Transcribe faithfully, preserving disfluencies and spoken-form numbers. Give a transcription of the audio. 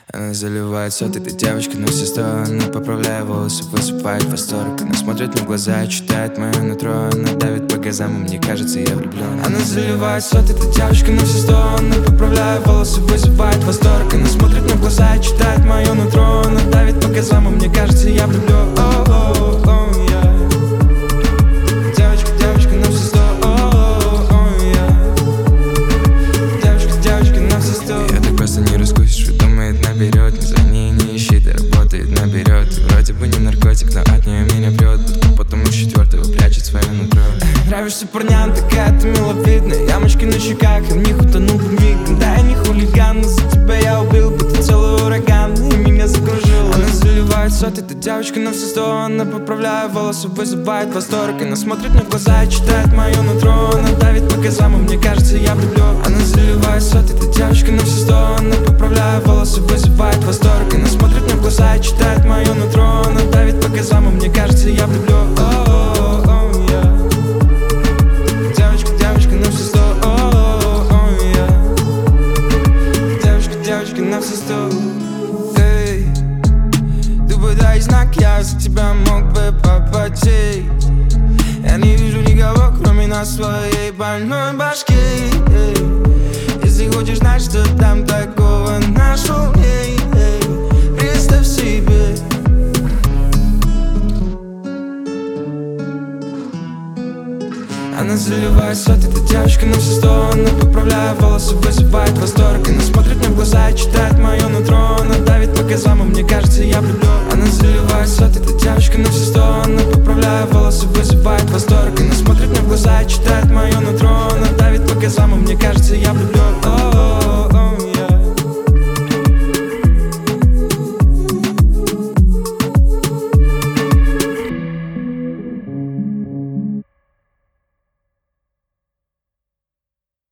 Она заливает сот, эта девочка на все стороны, поправляя волосы, высыпает восторг. Она смотрит мне в глаза, читает мое нутро. Она давит по газам, и мне кажется, я влюблен. Она заливает сот, эта девочка на все стороны, поправляя волосы, вызывает восторг. Она смотрит мне в глаза, читает мое нутро. Она давит по газам, и мне кажется, я влюблен. Девочка, девочка на все сто. Девочка, девочка на все сто. Я так просто не раскусишь, думает наперед, ни за ней не ищет, работает наперед. Вроде бы не наркотик, но от нее меня прет. Потом уж четвертого прячет свое нутро. Нравишься парням, такая ты миловидная. Ямочки на щеках, и в них утонул бы миг. Да я не хулиган, но за тебя я убил бы ты целый ураган, и меня закружил. Она заливает сот, эта девочка на все сто. Она поправляет волосы, вызывает восторг. Она смотрит мне в глаза и читает мое нутро. Она давит по газам, и мне кажется, я влюблен. Она заливает сот, эта девочка на все сто. Она поправляет волосы, вызывает восторг. Она смотрит мне в глаза и читает мое нутро. Она давит по газам, и мне кажется, я влюблен. Девочка, девочка на все сто. Девочка, девочка на все сто. Эй, ты бы дай знак, я за тебя мог бы попотеть. Я не вижу никого, кроме нас, своей больной башки. Эй, если хочешь знать, что там такого нашел, эй, эй, представь себе. Она заливает сот, эта девочка на все сто. Она поправляет волосы, вызывает восторг. Она смотрит мне в глаза и читает мое нутро. Она давит по газам, и мне кажется, я